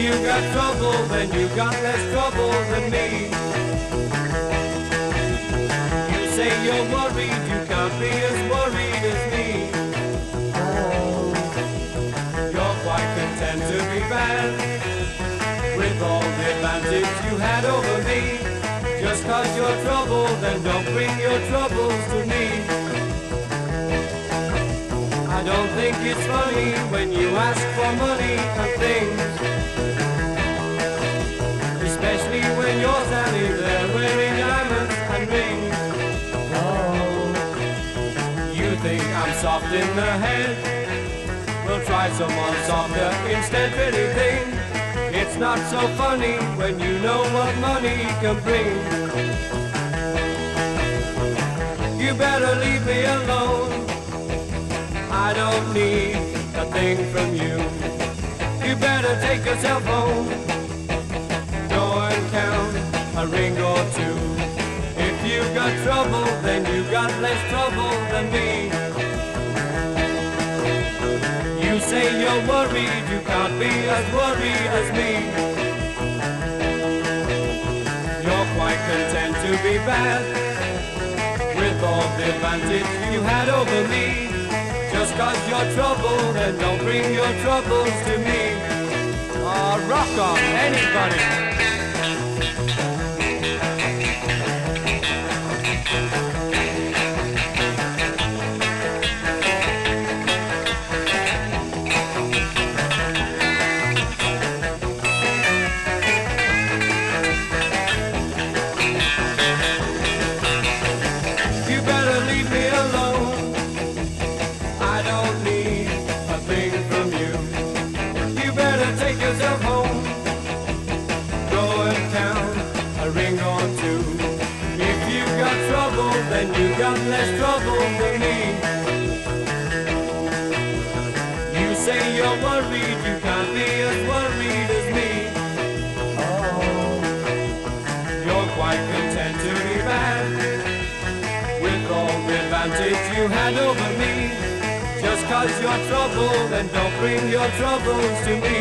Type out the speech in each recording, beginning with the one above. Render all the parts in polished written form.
you got trouble, then you got less trouble than me. You say you're worried, you can't be as worried as me. You're quite content to be bad, with all the advantage you had over me. Just cause you're troubled, then don't bring your troubles to me. I don't think it's funny when you ask for money and things, especially when you're standing there wearing diamonds and rings. You think I'm soft in the head? We'll try someone softer instead, pretty thing. It's not so funny when you know what money can bring. You better leave me alone, I don't need a thing from you. You better take yourself home, go and count a ring or two. If you got trouble, then you got less trouble than me. You say you're worried, you can't be as worried as me. You're quite content to be bad, with all the advantage you had over me. Just cause you're troubled, and don't bring your troubles to me. Oh, rock on, anybody. You better leave me alone, I don't need a thing from you. You better take yourself home, go and count a ring or two. If you got trouble, then you got less trouble than me. You say you're worried, you can't be as worried as me. You're quite content to be bad, with all the advantage you had over me. Just cause you're troubled, then don't bring your troubles to me.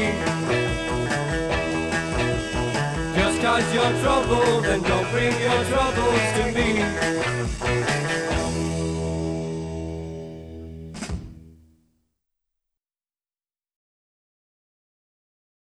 Just cause you're troubled, then don't bring your troubles to me.